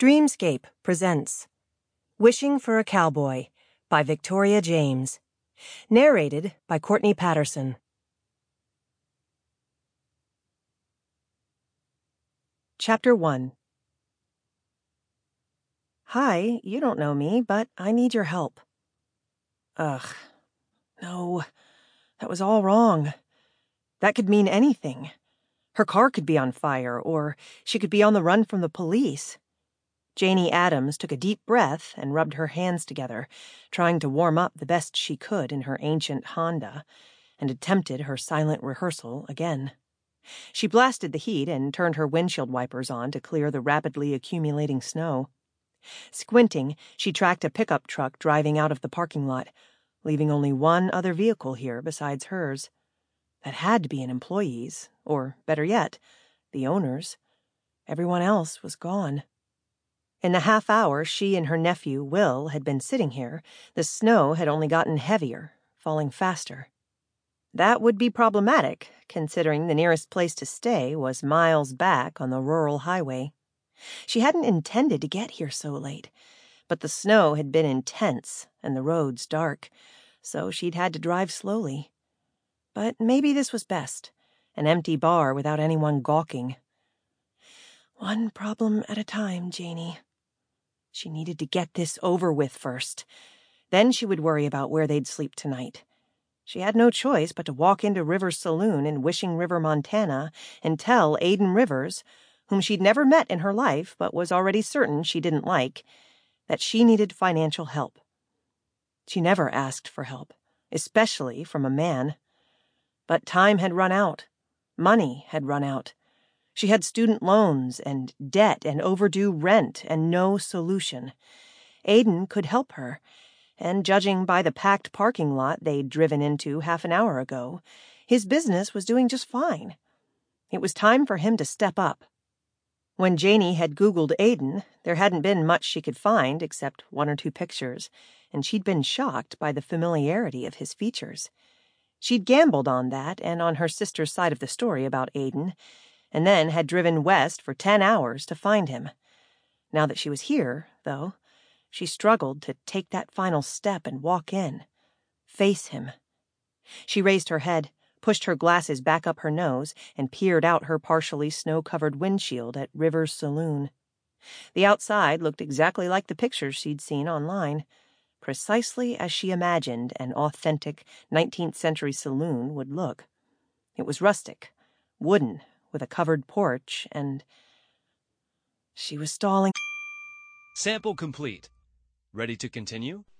Streamscape presents Wishing for a Cowboy by Victoria James. Narrated by Courtney Patterson. Chapter 1. Hi, you don't know me, but I need your help. Ugh. No, that was all wrong. That could mean anything. Her car could be on fire, or she could be on the run from the police. Janie Adams took a deep breath and rubbed her hands together, trying to warm up the best she could in her ancient Honda, and attempted her silent rehearsal again. She blasted the heat and turned her windshield wipers on to clear the rapidly accumulating snow. Squinting, she tracked a pickup truck driving out of the parking lot, leaving only one other vehicle here besides hers. That had to be an employee's, or, better yet, the owner's. Everyone else was gone. In the half hour she and her nephew, Will, had been sitting here, the snow had only gotten heavier, falling faster. That would be problematic, considering the nearest place to stay was miles back on the rural highway. She hadn't intended to get here so late, but the snow had been intense and the roads dark, so she'd had to drive slowly. But maybe this was best, an empty bar without anyone gawking. One problem at a time, Janie. She needed to get this over with first. Then she would worry about where they'd sleep tonight. She had no choice but to walk into Rivers Saloon in Wishing River, Montana, and tell Aiden Rivers, whom she'd never met in her life but was already certain she didn't like, that she needed financial help. She never asked for help, especially from a man. But time had run out. Money had run out. She had student loans and debt and overdue rent and no solution. Aiden could help her, and judging by the packed parking lot they'd driven into half an hour ago, his business was doing just fine. It was time for him to step up. When Janie had Googled Aiden, there hadn't been much she could find except one or two pictures, and she'd been shocked by the familiarity of his features. She'd gambled on that and on her sister's side of the story about Aiden, and then had driven west for 10 hours to find him. Now that she was here, though, she struggled to take that final step and walk in, face him. She raised her head, pushed her glasses back up her nose, and peered out her partially snow-covered windshield at Rivers Saloon. The outside looked exactly like the pictures she'd seen online, precisely as she imagined an authentic 19th-century saloon would look. It was rustic, wooden, with a covered porch, and she was stalling. Sample complete. Ready to continue?